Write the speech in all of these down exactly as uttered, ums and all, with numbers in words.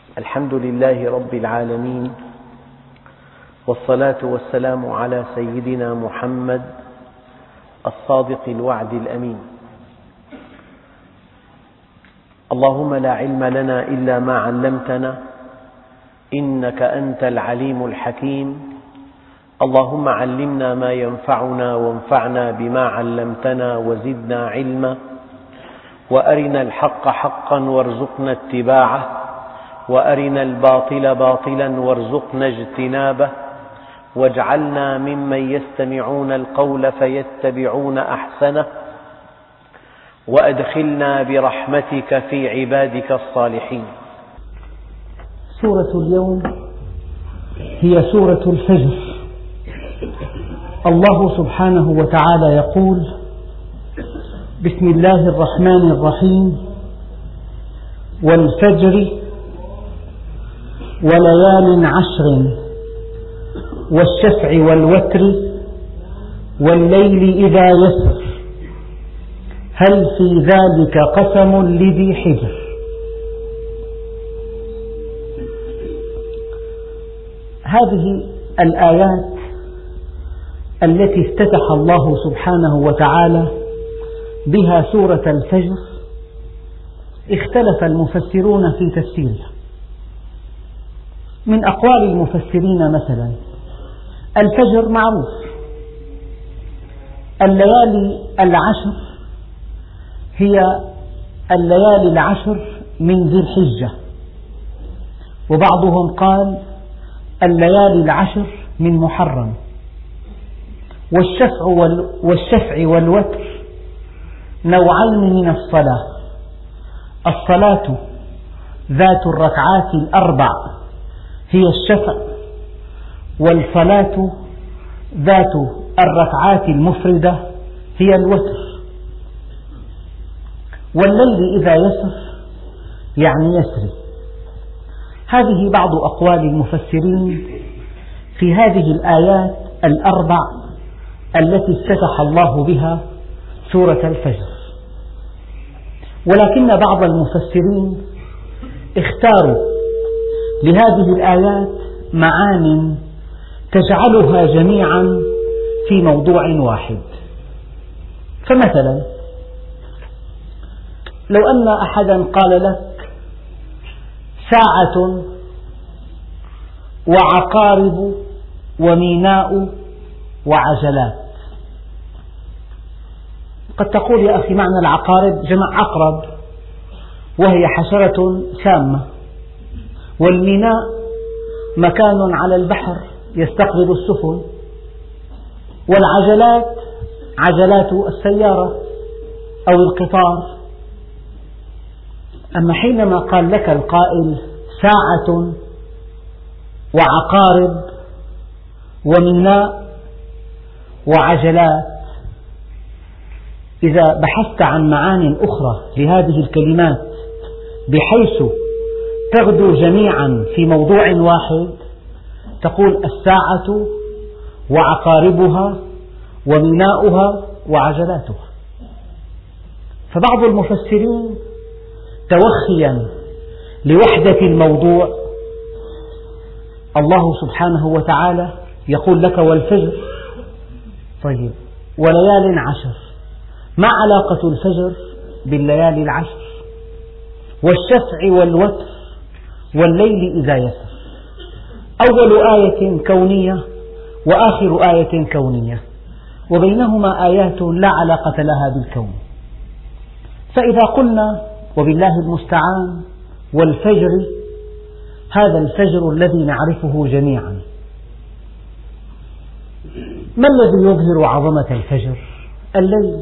الحمد لله رب العالمين، والصلاة والسلام على سيدنا محمد الصادق الوعد الأمين. اللهم لا علم لنا إلا ما علمتنا إنك أنت العليم الحكيم. اللهم علمنا ما ينفعنا وانفعنا بما علمتنا وزدنا علما، وأرنا الحق حقا وارزقنا اتباعه، وأرنا الباطل باطلا وارزقنا اجتنابه، واجعلنا ممن يستمعون القول فيتبعون أحسنه، وأدخلنا برحمتك في عبادك الصالحين. سورة اليوم هي سورة الفجر. الله سبحانه وتعالى يقول: بسم الله الرحمن الرحيم، والفجر وليال عشر والشفع والوتر والليل إذا يسر هل في ذلك قسم لذي حجر. هذه الآيات التي افتتح الله سبحانه وتعالى بها سورة الفجر اختلف المفسرون في تفسيرها. من أقوال المفسرين مثلا: الفجر معروف، الليالي العشر هي الليالي العشر من ذي الحجة، وبعضهم قال الليالي العشر من محرم. والشفع والشفع والوتر نوعين من الصلاة: الصلاة ذات الركعات الأربع هي الشفع، والصلاة ذات الركعات المفردة هي الوتر. والليل إذا يسر يعني يسري. هذه بعض أقوال المفسرين في هذه الآيات الأربع التي افتتح الله بها سورة الفجر. ولكن بعض المفسرين اختاروا لهذه الآيات معان تجعلها جميعا في موضوع واحد. فمثلا لو أن أحدا قال لك: ساعة وعقارب وميناء وعجلات، قد تقول: يا أخي معنى العقارب جمع عقرب وهي حشرة سامة، والميناء مكان على البحر يستقبل السفن، والعجلات عجلات السيارة أو القطار. أما حينما قال لك القائل ساعة وعقارب وميناء وعجلات، إذا بحثت عن معان أخرى لهذه الكلمات بحيث تغدو جميعا في موضوع واحد، تقول الساعة وعقاربها وميناؤها وعجلاتها. فبعض المفسرين توخيا لوحدة الموضوع، الله سبحانه وتعالى يقول لك: والفجر. طيب، وليال عشر، ما علاقة الفجر بالليالي العشر؟ والشفع والوتر والليل إذا يسر. أول آية كونية وآخر آية كونية، وبينهما آيات لا علاقة لها بالكون. فإذا قلنا وبالله المستعان والفجر، هذا الفجر الذي نعرفه جميعا، ما الذي يظهر عظمة الفجر؟ الليل.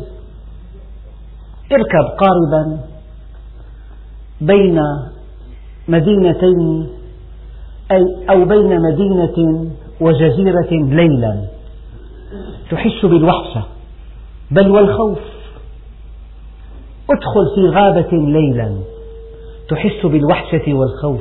اركب قاربا بين مدينتين أو بين مدينة وجزيرة ليلا تحس بالوحشة بل والخوف. ادخل في غابة ليلا تحس بالوحشة والخوف.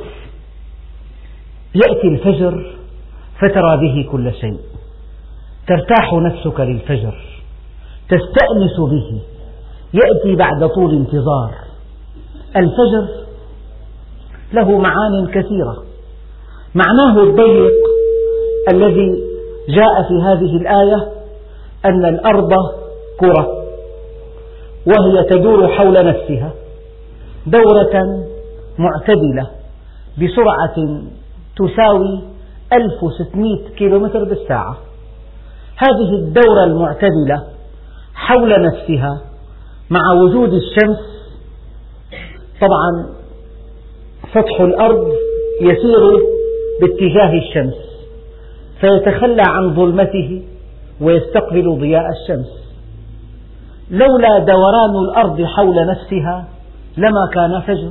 يأتي الفجر فترى به كل شيء، ترتاح نفسك للفجر، تستأنس به، يأتي بعد طول انتظار. الفجر له معان كثيرة. معناه الضيق الذي جاء في هذه الآية أن الأرض كرة وهي تدور حول نفسها دورة معتدلة بسرعة تساوي ألف وستمئة كيلومتر بالساعة. هذه الدورة المعتدلة حول نفسها مع وجود الشمس، طبعا سطح الأرض يسير باتجاه الشمس فيتخلى عن ظلمته ويستقبل ضياء الشمس. لولا دوران الأرض حول نفسها لما كان فجر،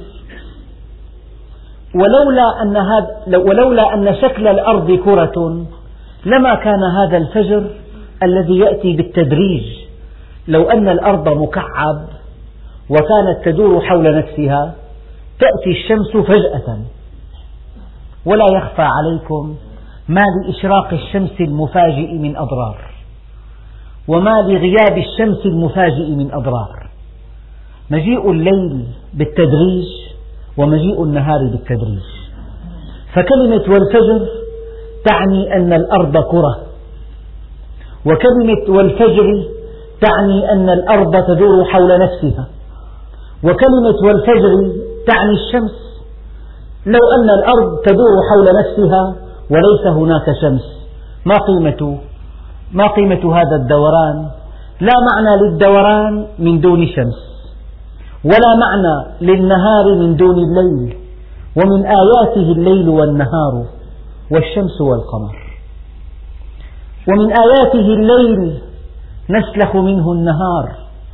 ولولا أن, هذا ولولا أن شكل الأرض كرة لما كان هذا الفجر الذي يأتي بالتدريج. لو أن الأرض مكعب وكانت تدور حول نفسها تأتي الشمس فجأة، ولا يخفى عليكم ما لإشراق الشمس المفاجئ من أضرار وما لغياب الشمس المفاجئ من أضرار. مجيء الليل بالتدريج ومجيء النهار بالتدريج. فكلمة والفجر تعني أن الأرض كرة، وكلمة والفجر تعني أن الأرض تدور حول نفسها، وكلمة والفجر تعني الشمس. لو أن الأرض تدور حول نفسها وليس هناك شمس ما قيمة ما قيمة هذا الدوران؟ لا معنى للدوران من دون شمس، ولا معنى للنهار من دون الليل، ومن آياته الليل والنهار والشمس والقمر. ومن آياته الليل نسلخ منه النهار.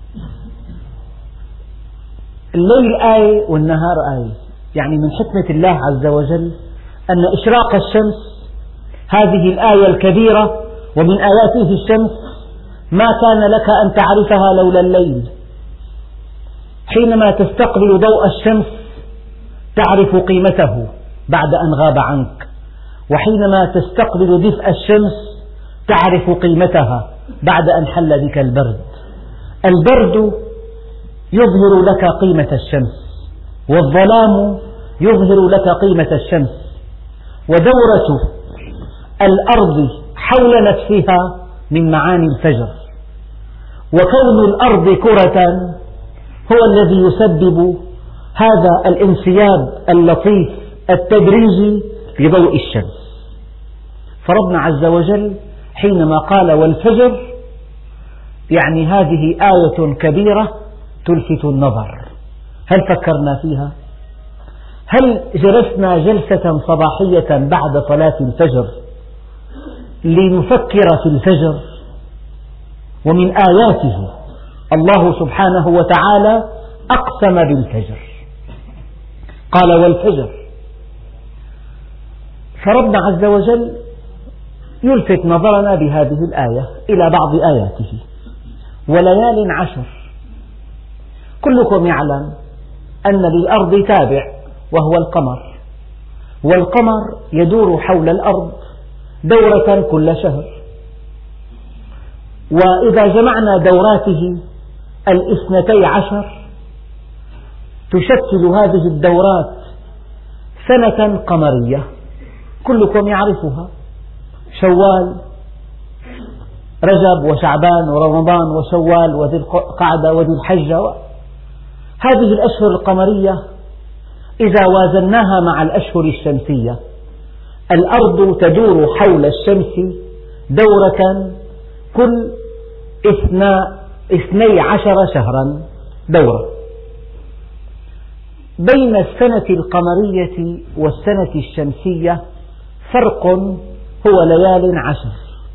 الليل آية والنهار آية، يعني من حكمة الله عز وجل أن إشراق الشمس هذه الآية الكبيرة، ومن آياته الشمس ما كان لك أن تعرفها لولا الليل. حينما تستقبل ضوء الشمس تعرف قيمته بعد أن غاب عنك، وحينما تستقبل دفء الشمس تعرف قيمتها بعد أن حل بك البرد. البرد يظهر لك قيمة الشمس، والظلام يظهر لك قيمة الشمس. ودورة الأرض حول نفسها من معاني الفجر. وكون الأرض كرة هو الذي يسبب هذا الانسياب اللطيف التدريجي لضوء الشمس. فربنا عز وجل حينما قال والفجر يعني هذه آية كبيرة تلفت النظر. هل فكرنا فيها؟ هل جلسنا جلسة صباحية بعد صلاة الفجر لنفكر في الفجر؟ ومن آياته الله سبحانه وتعالى أقسم بالفجر، قال والفجر. فربنا عز وجل يلفت نظرنا بهذه الآية إلى بعض آياته. وليال عشر. كلكم يعلم أن للأرض تابع وهو القمر، والقمر يدور حول الأرض دورة كل شهر. وإذا جمعنا دوراته الاثنتي عشر تشكل هذه الدورات سنة قمرية كلكم يعرفها: شوال، رجب وشعبان ورمضان وشوال وذي القعدة وذي الحجة. هذه الأشهر القمرية إذا وازناها مع الأشهر الشمسية، الأرض تدور حول الشمس دورة كل اثني عشر شهرا دورة. بين السنة القمرية والسنة الشمسية فرق هو ليال عشر.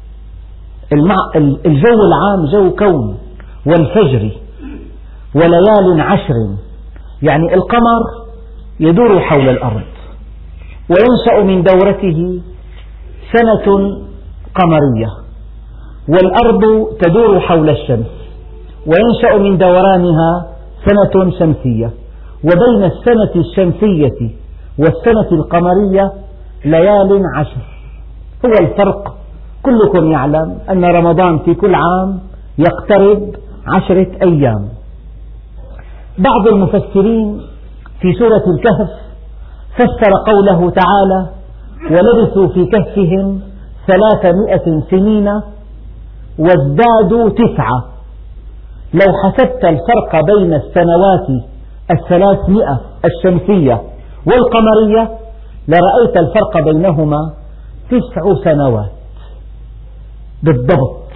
الجو العام جو كون والفجر وليال عشر، يعني القمر يدور حول الأرض وينشأ من دورته سنة قمرية، والأرض تدور حول الشمس وينشأ من دورانها سنة شمسية. وبين السنة الشمسية والسنة القمرية ليال عشر. هو الفرق. كلكم يعلم أن رمضان في كل عام يقترب عشرة أيام. بعض المفسرين في سورة الكهف فسر قوله تعالى: ولبثوا في كهفهم ثلاثمائة سنين وازدادوا تسعة. لو حسبت الفرق بين السنوات الثلاثمائة الشمسية والقمرية لرأيت الفرق بينهما تسع سنوات بالضبط.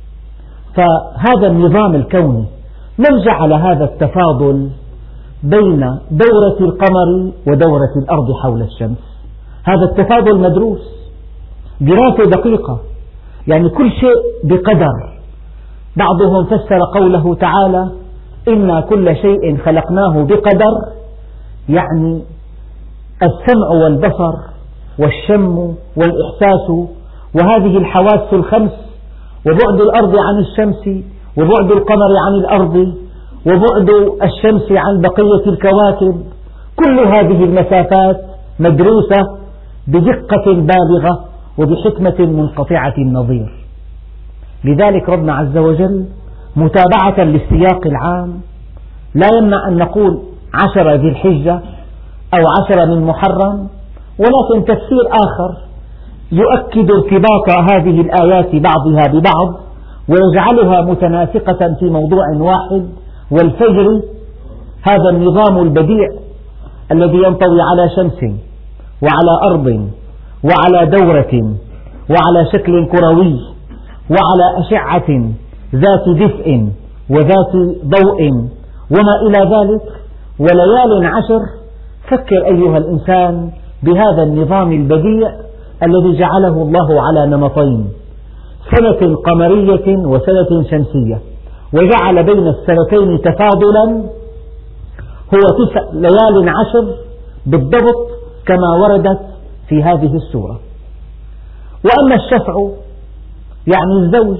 فهذا النظام الكوني من جعل هذا التفاضل بين دورة القمر ودورة الأرض حول الشمس؟ هذا التفاضل مدروس دراسة دقيقة، يعني كل شيء بقدر. بعضهم فسر قوله تعالى: إنا كل شيء خلقناه بقدر، يعني السمع والبصر والشم والإحساس وهذه الحواس الخمس، وبعد الأرض عن الشمس، وبعد القمر عن الأرض، وبعد الشمس عن بقية الكواكب، كل هذه المسافات مدروسة بدقة بالغة وبحكمة منقطعة النظير. لذلك ربنا عز وجل متابعة للسياق العام لا يمنع أن نقول عشرة ذي الحجة أو عشرة من محرم، ولكن تفسير آخر يؤكد ارتباط هذه الآيات بعضها ببعض ويجعلها متناسقة في موضوع واحد. والفجر هذا النظام البديع الذي ينطوي على شمس وعلى أرض وعلى دورة وعلى شكل كروي وعلى أشعة ذات دفء وذات ضوء وما إلى ذلك، وليال عشر. فكر أيها الإنسان بهذا النظام البديع الذي جعله الله على نمطين: سنة قمرية وسنة شمسية، وجعل بين السنتين تفاضلا هو تسع ليال عشر بالضبط كما وردت في هذه السورة. وأما الشفع يعني الزوج،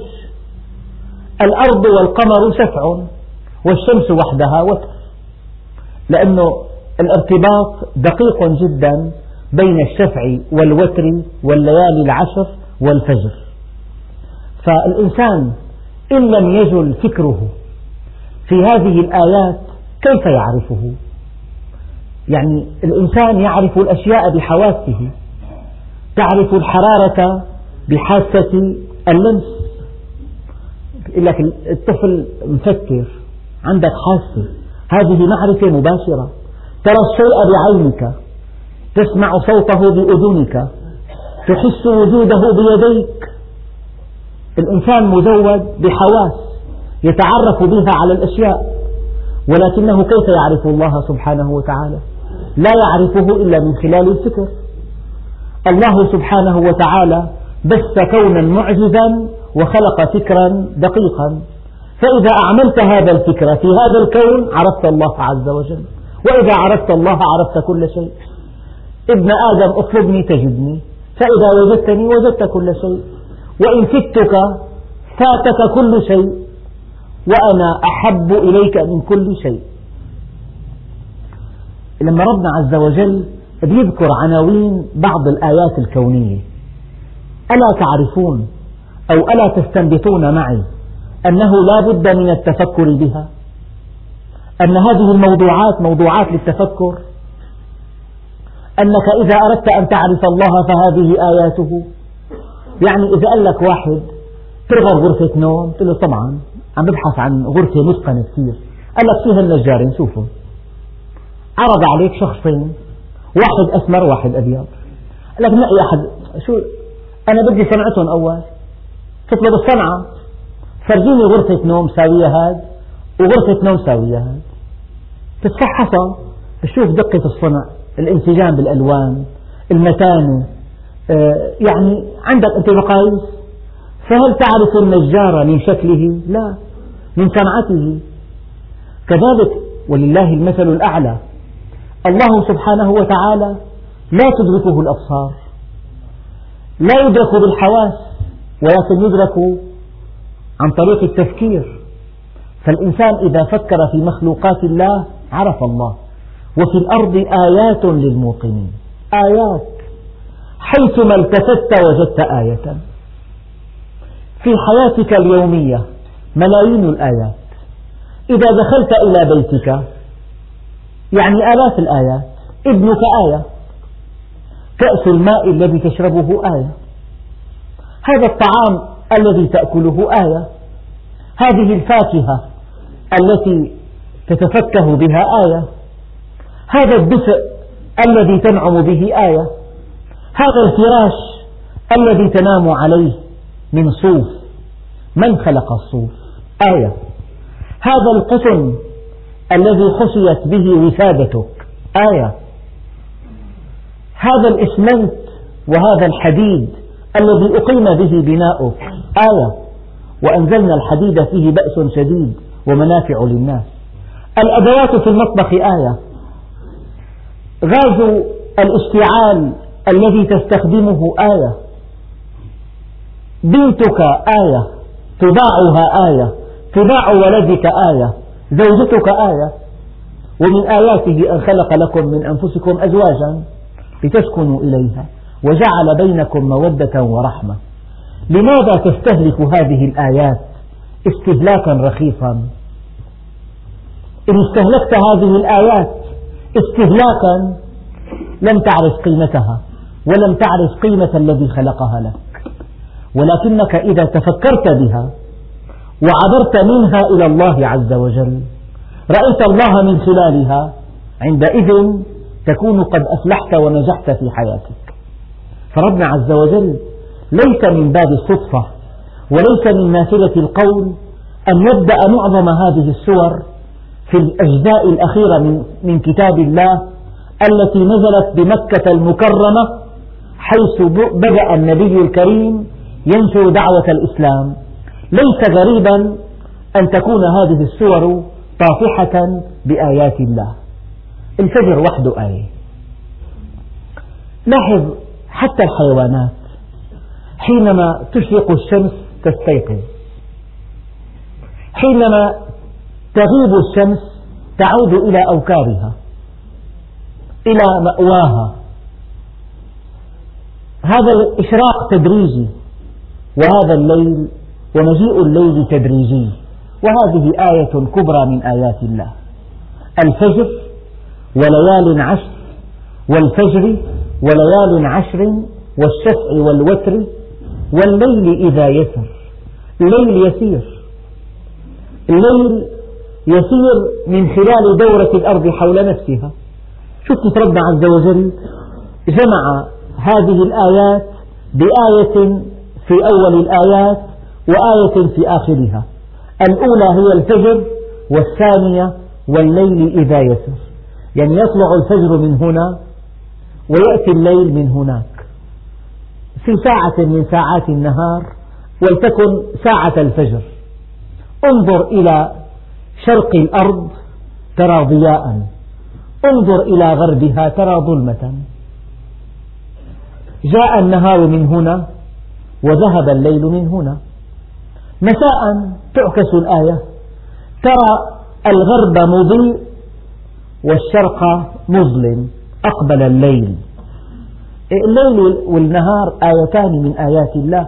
الأرض والقمر شفع والشمس وحدها وتر، لأنه الارتباط دقيق جدا بين الشفع والوتر والليالي العشر والفجر. فالإنسان إن لم يجل فكره في هذه الآيات كيف يعرفه؟ يعني الإنسان يعرف الأشياء بحواسه، تعرف الحرارة بحاسة اللمس. يقول لك الطفل مفكر، عندك حاسة، هذه معرفة مباشرة. ترى الشيء بعينك، تسمع صوته بأذنك، تحس وجوده بيديك. الإنسان مزود بحواس يتعرف بها على الأشياء، ولكنه كيف يعرف الله سبحانه وتعالى؟ لا يعرفه إلا من خلال الفكر. الله سبحانه وتعالى بث كونا معجزا وخلق فكرا دقيقا، فإذا أعملت هذا الفكر في هذا الكون عرفت الله عز وجل، وإذا عرفت الله عرفت كل شيء. ابن آدم اطلبني تجدني، فإذا وجدتني وجدت كل شيء، وإن فتك فاتك كل شيء، وأنا أحب إليك من كل شيء. لما ربنا عز وجل بيذكر عناوين بعض الآيات الكونية، ألا تعرفون أو ألا تستنبطون معي أنه لا بد من التفكر بها، أن هذه الموضوعات موضوعات للتفكر، أنك إذا أردت أن تعرف الله فهذه آياته. يعني إذا قال لك واحد ترغب غرفة نوم، تقول له طبعا عم ببحث عن غرفة متقنة كثير، قال لك فيها النجارين شوفوا، عرض عليك شخصين، واحد أسمر واحد أبيض، قال لك نقي أحد، شو أنا بدي صنعتهم أول، تطلب الصنعة، فرجيني غرفة نوم ساوية هاد وغرفة نوم ساوية هاد، تتفحصها تشوف دقة الصنع، الانسجام بالألوان، المتانة، آه يعني عندك أنت مقاييس. فهل تعرف النجار من شكله؟ لا، من صنعته. كذلك ولله المثل الأعلى، الله سبحانه وتعالى لا تدركه الأبصار، لا يدرك بالحواس، ولكن يدرك عن طريق التفكير. فالإنسان إذا فكر في مخلوقات الله عرف الله. وفي الأرض آيات للموقنين، آيات حيثما التفت وجدت آية. في حياتك اليومية ملايين الآيات، إذا دخلت إلى بيتك يعني آلاف الآيات، ابنك آية، كأس الماء الذي تشربه آية، هذا الطعام الذي تأكله آية، هذه الفاكهة التي تتفكه بها آية، هذا الدفء الذي تنعم به آية، هذا الفراش الذي تنام عليه من صوف، من خلق الصوف؟ آية. هذا القطن الذي حشيت به وسادتك آية. هذا الإسمنت وهذا الحديد الذي أقيم به بناؤك آية. وأنزلنا الحديد فيه بأس شديد ومنافع للناس. الأدوات في المطبخ آية. غاز الاشتعال الذي تستخدمه آية. بنتك آية تباعها آية، تباع ولدك آية، زوجتك آية. ومن آياته أن خلق لكم من أنفسكم أزواجا لتسكنوا إليها وجعل بينكم مودة ورحمة. لماذا تستهلك هذه الآيات استهلاكا رخيصا؟ إن استهلكت هذه الآيات استهلاكا لم تعرف قيمتها ولم تعرف قيمة الذي خلقها لك، ولكنك إذا تفكرت بها وعبرت منها إلى الله عز وجل رأيت الله من خلالها، عندئذ تكون قد أفلحت ونجحت في حياتك. فربنا عز وجل ليس من باب الصدفة وليس من نافلة القول أن يبدأ معظم هذه السور في الأجزاء الأخيرة من, من كتاب الله التي نزلت بمكة المكرمة، حيث بدأ النبي الكريم ينشر دعوة الإسلام. ليس غريبا أن تكون هذه السور طافحة بآيات الله. الفجر وحده آية. لاحظ حتى الحيوانات حينما تشرق الشمس تستيقظ، حينما تغيب الشمس تعود إلى أوكارها إلى مأواها. هذا الإشراق تدريجي، وهذا الليل ومجيء الليل تدريجي، وهذه آية كبرى من آيات الله. الفجر وليال عشر، والفجر وليال عشر، والشفع والوتر، والليل إذا يسر. الليل يسير، الليل يسير من خلال دورة الأرض حول نفسها. شوف ربنا عز وجل جمع هذه الآيات بآية في أول الآيات وآية في آخرها. الأولى هي الفجر، والثانية والليل إذا يسر، يعني يطلع الفجر من هنا ويأتي الليل من هناك في ساعة من ساعات النهار، ولتكن ساعة الفجر. انظر إلى شرق الأرض ترى ضياء، انظر إلى غربها ترى ظلمة. جاء النهار من هنا وذهب الليل من هنا. مساء تعكس الآية، ترى الغرب مضيء والشرق مظلم، أقبل الليل. الليل والنهار آيتان من آيات الله،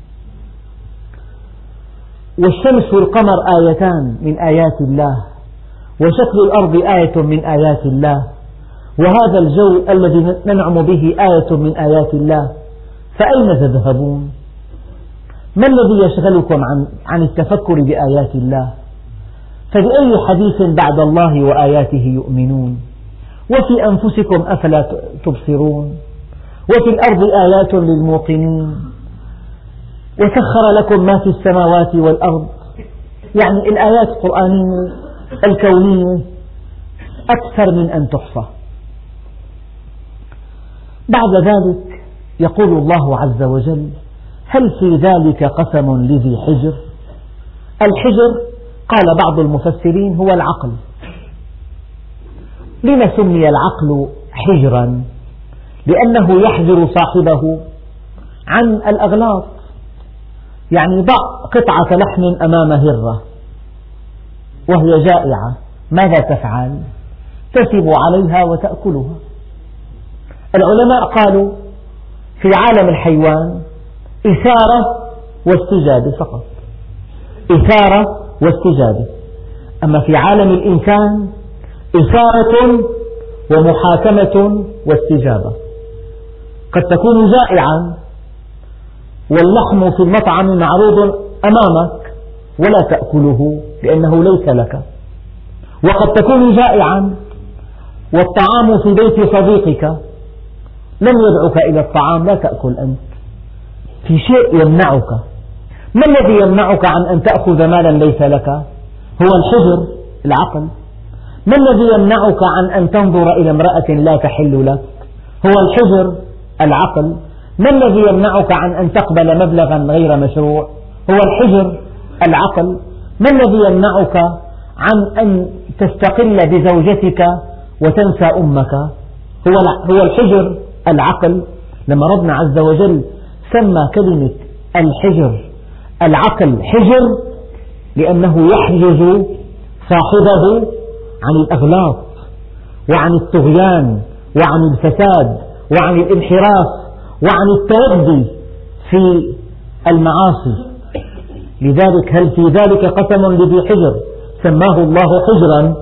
والشمس والقمر آيتان من آيات الله، وشكل الأرض آية من آيات الله، وهذا الجو الذي ننعم به آية من آيات الله. فأين تذهبون؟ ما الذي يشغلكم عن, عن التفكر بآيات الله؟ فبأي حديث بعد الله وآياته يؤمنون؟ وفي أنفسكم أفلا تبصرون؟ وفي الأرض آيات للموقنين، وسخر لكم ما في السماوات والأرض. يعني الآيات القرآنية الكونية أكثر من أن تحصى. بعد ذلك يقول الله عز وجل: هل في ذلك قسم لذي حجر؟ الحجر قال بعض المفسرين هو العقل. لما سمي العقل حجرا؟ لأنه يحجر صاحبه عن الأغلاط. يعني ضع قطعة لحم أمام هرة وهي جائعة، ماذا تفعل؟ تثب عليها وتأكلها. العلماء قالوا في عالم الحيوان إثارة واستجابة فقط، إثارة واستجابة. أما في عالم الإنسان إثارة ومحاكمة واستجابة. قد تكون جائعا واللحم في المطعم معروض أمامك ولا تأكله لأنه ليس لك، وقد تكون جائعا والطعام في بيت صديقك لم يدعك إلى الطعام لا تأكل أنت، في شيء يمنعك. ما الذي يمنعك عن أن تأخذ مالا ليس لك؟ هو الحجر، العقل. ما الذي يمنعك عن أن تنظر إلى امرأة لا تحل لك؟ هو الحجر، العقل. ما الذي يمنعك عن أن تقبل مبلغا غير مشروع؟ هو الحجر، العقل. ما الذي يمنعك عن أن تستقل بزوجتك وتنسى أمك؟ هو هو الحجر، العقل. لما ربنا عز وجل سمى كلمة الحجر العقل حجر لأنه يحجز صاحبه عن الأغلاط وعن الطغيان وعن الفساد وعن الانحراف وعن التردي في المعاصي. لذلك هل في ذلك قسم لذي حجر؟ سماه الله حجرا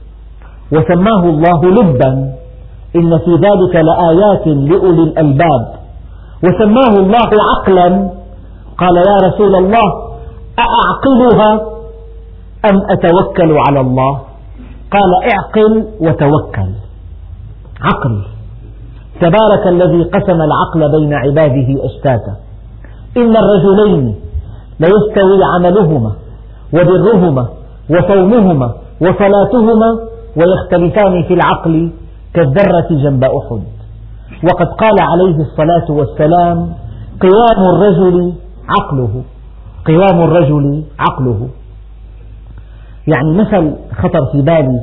وسماه الله لبا، إن في ذلك لآيات لأولي الألباب. وسماه الله عقلا، قال يا رسول الله أأعقلها أم أتوكل على الله؟ قال اعقل وتوكل. عقل. تبارك الذي قسم العقل بين عباده أشتاتا، إن الرجلين ليستوي عملهما وبرهما وصومهما وصلاتهما ويختلفان في العقل كالذرة جنب أحد. وقد قال عليه الصلاة والسلام قوام الرجل عقله، قوام الرجل عقله. يعني مثل خطر في بالي،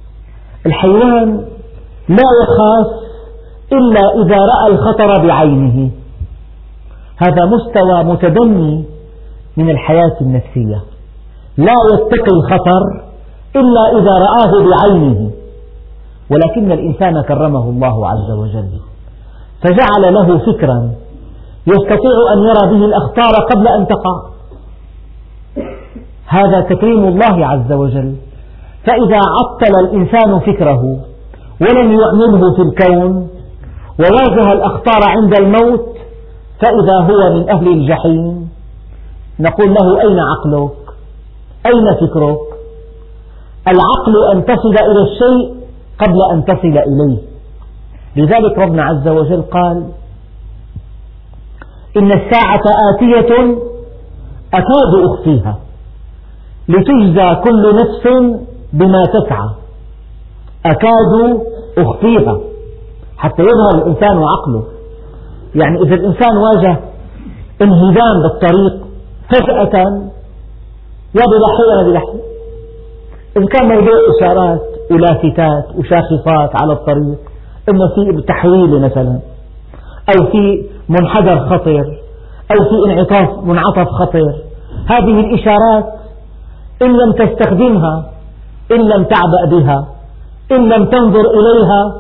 الحيوان لا يخاف إلا إذا رأى الخطر بعينه، هذا مستوى متدني من الحياة النفسية. لا يتقي الخطر إلا إذا رآه بعينه، ولكن الإنسان كرمه الله عز وجل فجعل له فكرا يستطيع أن يرى به الأخطار قبل أن تقع. هذا تكريم الله عز وجل. فإذا عطل الإنسان فكره ولم يعمله في الكون وواجه الأخطار عند الموت فإذا هو من أهل الجحيم، نقول له أين عقلك؟ أين فكرك؟ العقل أن تصل إلى الشيء قبل أن تصل إليه. لذلك ربنا عز وجل قال إن الساعة آتية أكاد أخفيها لتجزى كل نفس بما تسعى. أكاد أخفيها حتى يظهر الإنسان وعقله. يعني إذا الإنسان واجه انهدام بالطريق فجأة يا بلحي يا بلحي، إن كان موضوع إشارات ولافتات وشاخصات على الطريق، إما في تحويل مثلا أو في منحدر خطر أو في انعطاف منعطف خطر، هذه الإشارات إن لم تستخدمها، إن لم تعبأ بها، إن لم تنظر إليها،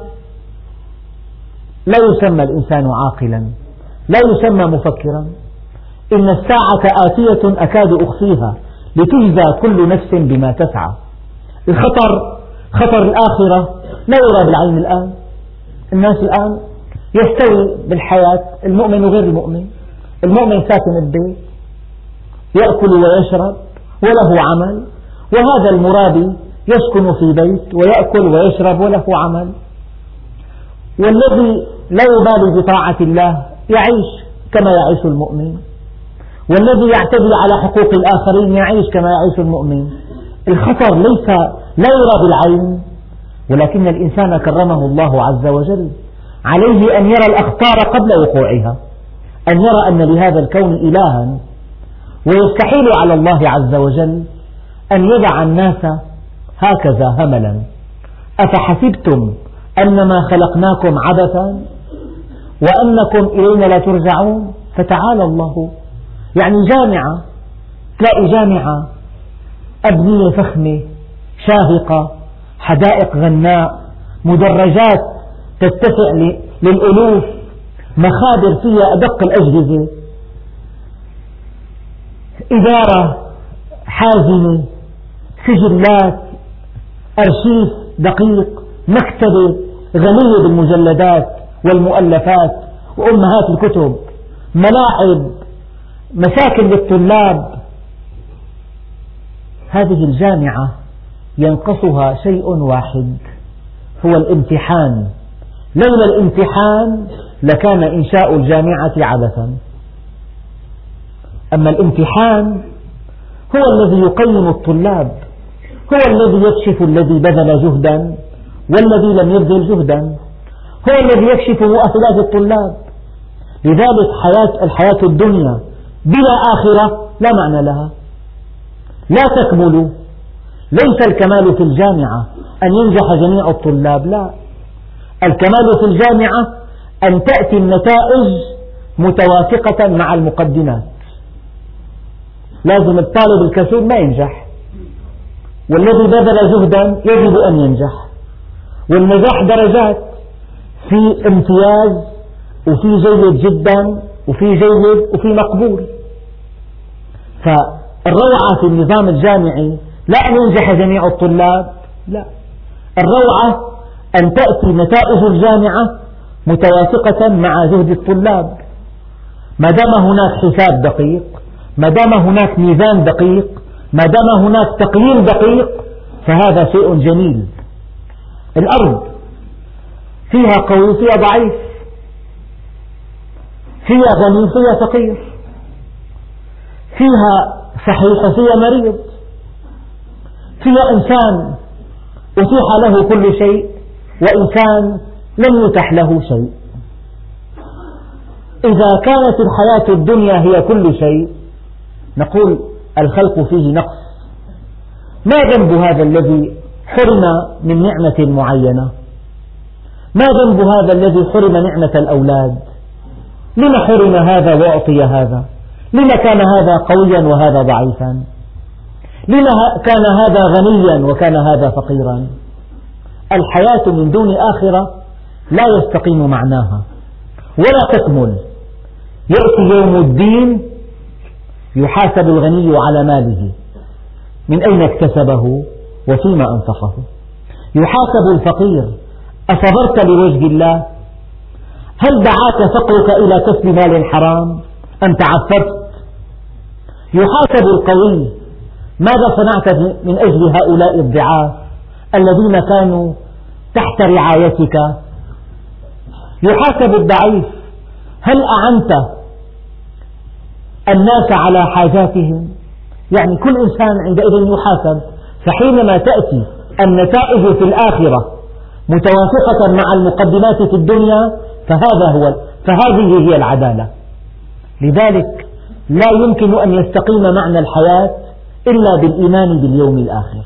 لا يسمى الإنسان عاقلا، لا يسمى مفكرا. إن الساعة آتية أكاد أخفيها لتجزى كل نفس بما تسعى. الخطر خطر الآخرة لا يرى بالعين الآن. الناس الآن يستوي بالحياة المؤمن وغير المؤمن. المؤمن ساكن البيت يأكل ويشرب وله عمل، وهذا المرابي يسكن في بيت ويأكل ويشرب وله عمل. والذي لا يبالي بطاعة الله يعيش كما يعيش المؤمن، والذي يعتدي على حقوق الآخرين يعيش كما يعيش المؤمن. الخطر ليس لا يرى بالعين، ولكن الإنسان كرمه الله عز وجل عليه أن يرى الأخطار قبل وقوعها، أن يرى أن لهذا الكون إلها. ويستحيل على الله عز وجل أن يدع الناس هكذا هملا. أفحسبتم أنما خلقناكم عبثا وأنكم إلينا لا ترجعون؟ فتعالى الله. يعني جامعة، تلاقي جامعة أبنية فخمة شاهقة، حدائق غناء، مدرجات تتسع للألوف، مخابر فيها أدق الأجهزة، إدارة حازمة، سجلات، أرشيف دقيق، مكتبة غنية بالمجلدات والمؤلفات وأمهات الكتب، ملاعب، مساكن للطلاب. هذه الجامعة ينقصها شيء واحد، هو الامتحان. لولا الامتحان لكان إنشاء الجامعة عبثا. أما الامتحان هو الذي يقيم الطلاب، هو الذي يكشف الذي بذل جهدا والذي لم يبذل جهدا، هو الذي يكشف مؤهلات الطلاب. لذلك حياة الحياة الدنيا بلا آخرة لا معنى لها، لا تكمل. ليس الكمال في الجامعة أن ينجح جميع الطلاب، لا، الكمال في الجامعة أن تأتي النتائج متوافقة مع المقدمات. لازم الطالب الكسول ما ينجح، والذي بذل جهدا يجب أن ينجح. والنجاح درجات، في امتياز وفي جيد جدا وفي جيد وفي مقبول. فالروعة في النظام الجامعي لا أن ينجح جميع الطلاب، لا، الروعة أن تأتي نتائج الجامعة متوافقة مع جهد الطلاب. ما دام هناك حساب دقيق، ما دام هناك ميزان دقيق، ما دام هناك تقييم دقيق، فهذا شيء جميل. الأرض فيها قوي فيها ضعيف، فيها غني فيها فقير، فيها صحيح فيها مريض، فيها إنسان أتيح له كل شيء وإنسان لم يتح له شيء. إذا كانت الحياة الدنيا هي كل شيء نقول الخلق فيه نقص. ما ذنب هذا الذي حرم من نعمة معينة؟ ما ذنب هذا الذي حرم نعمة الأولاد؟ لما حرم هذا وأعطي هذا؟ لما كان هذا قويا وهذا ضعيفا؟ لما كان هذا غنيا وكان هذا فقيرا؟ الحياة من دون آخرة لا يستقيم معناها ولا تكمل. يأتي يوم الدين يحاسب الغني على ماله، من أين اكتسبه وفيما أنفقه. يحاسب الفقير، أصبرت لوجه الله؟ هل دعاك فقرك إلى كسب مال حرام أم تعففت؟ يحاسب القوي، ماذا صنعت من أجل هؤلاء الضعاف الذين كانوا تحت رعايتك؟ يحاسب الضعيف، هل أعنت الناس على حاجاتهم؟ يعني كل إنسان عندئذ يحاسب. فحينما تأتي النتائج في الآخرة متوافقة مع المقدمات في الدنيا فهذا هو فهذه هي العدالة. لذلك لا يمكن أن يستقيم معنى الحياة إلا بالإيمان باليوم الآخر.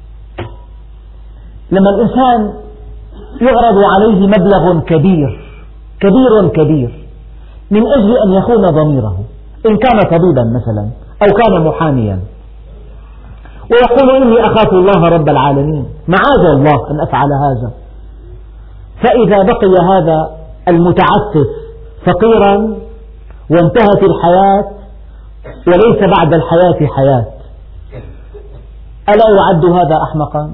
لما الإنسان يعرض عليه مبلغ كبير كبير كبير من أجل أن يخون ضميره، إن كان طبيبا مثلا أو كان محاميا، ويقول إني أخاف الله رب العالمين، معاذ الله أن أفعل هذا، فإذا بقي هذا المتعفف فقيرا وانتهت الحياة وليس بعد الحياة حياة، ألا يعد هذا أحمقا؟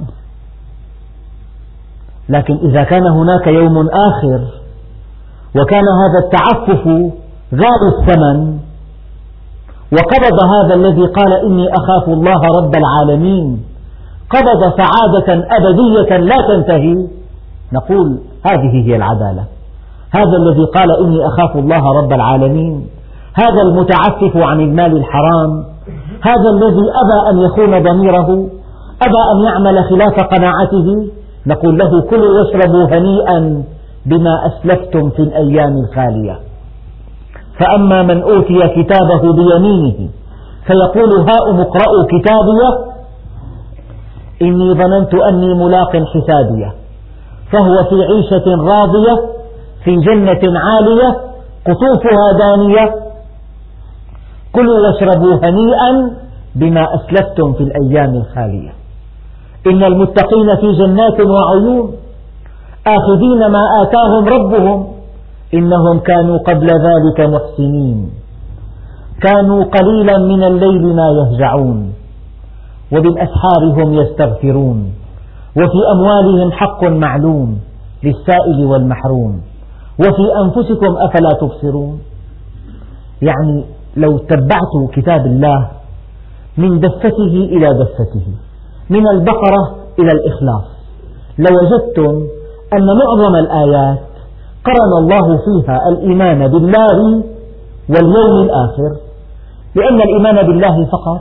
لكن إذا كان هناك يوم آخر وكان هذا التعفف غالي الثمن، وقبض هذا الذي قال إني أخاف الله رب العالمين قبض سعادة أبدية لا تنتهي، نقول هذه هي العدالة. هذا الذي قال إني أخاف الله رب العالمين، هذا المتعفف عن المال الحرام، هذا الذي أبى أن يخون ضميره، أبى أن يعمل خلاف قناعته، نقول له كلوا واشربوا هنيئا بما أسلفتم في الأيام الخالية. فأما من أوتي كتابه بيمينه فيقول هاؤم اقرءوا كتابيه إني ظننت أني ملاق حسابيه فهو في عيشة راضية في جنة عالية قطوفها دانية كلوا واشربوا هنيئا بما أسلفتم في الأيام الخالية إن المتقين في جنات وعيون آخذين ما آتاهم ربهم إنهم كانوا قبل ذلك محسنين كانوا قليلا من الليل ما يهجعون وبالأسحار هم يستغفرون وفي أموالهم حق معلوم للسائل والمحروم وفي أنفسكم أفلا تبصرون. يعني لو تبعت كتاب الله من دفته إلى دفته، من البقرة إلى الإخلاص، لوجدتم أن معظم الآيات قرن الله فيها الإيمان بالله واليوم الآخر، لأن الإيمان بالله فقط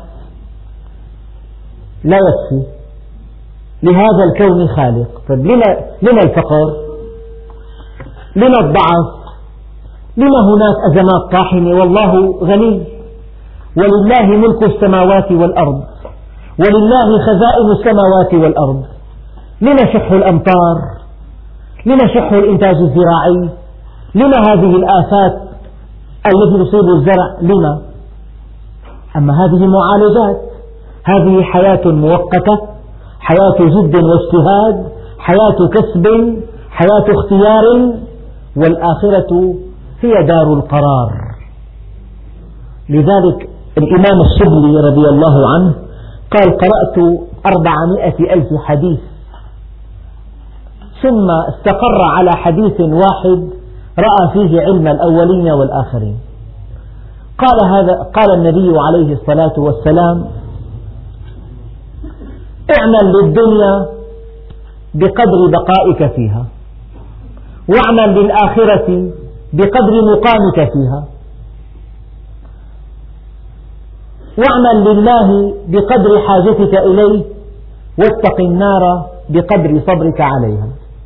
لا يكفي، لهذا الكون خالق. طيب لما الفقر؟ لما الضعف؟ لما هناك أزمات طاحنة والله غني؟ ولله ملك السماوات والأرض، ولله خزائن السماوات والأرض. لما شح الأمطار؟ لما شح الإنتاج الزراعي؟ لما هذه الآفات التي تصيب الزرع؟ لما؟ أما هذه معالجات، هذه حياة مؤقتة، حياة جد واجتهاد، حياة كسب، حياة اختيار، والآخرة هي دار القرار. لذلك الإمام الشبلي رضي الله عنه قال: قرأت أربعمائة ألف حديث ثم استقر على حديث واحد رأى فيه علم الأولين والآخرين. قال هذا قال النبي عليه الصلاة والسلام: اعمل للدنيا بقدر بقائك فيها، واعمل للآخرة بقدر مقامك فيها، واعمل لله بقدر حاجتك إليه، واتق النار بقدر صبرك عليها.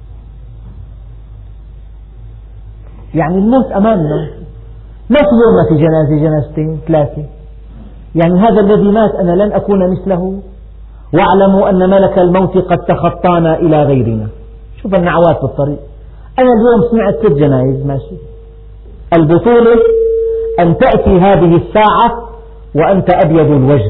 يعني الموت أمامنا، ما في يوم ما في جنازة جنازتين ثلاثة. يعني هذا الذي مات أنا لن أكون مثله، واعلموا أن ملك الموت قد تخطانا إلى غيرنا. شوف النعوات بالطريق، أنا اليوم سمعت ست جنائز ماشي. البطولة أن تأتي هذه الساعة وأنت أبيض الوجه،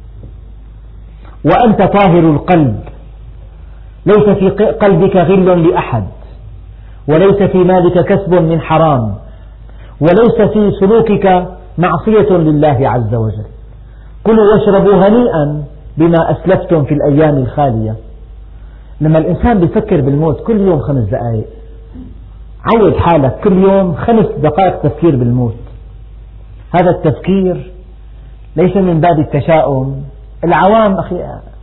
وأنت طاهر القلب، ليس في قلبك غل لأحد، وليس في مالك كسب من حرام، وليس في سلوكك معصية لله عز وجل. كلوا واشربوا هنيئا بما أسلفتم في الأيام الخالية. لما الإنسان بيفكر بالموت كل يوم خمس دقائق، عود حالك كل يوم خمس دقائق تفكير بالموت. هذا التفكير ليس من باب التشاؤم. العوام أخي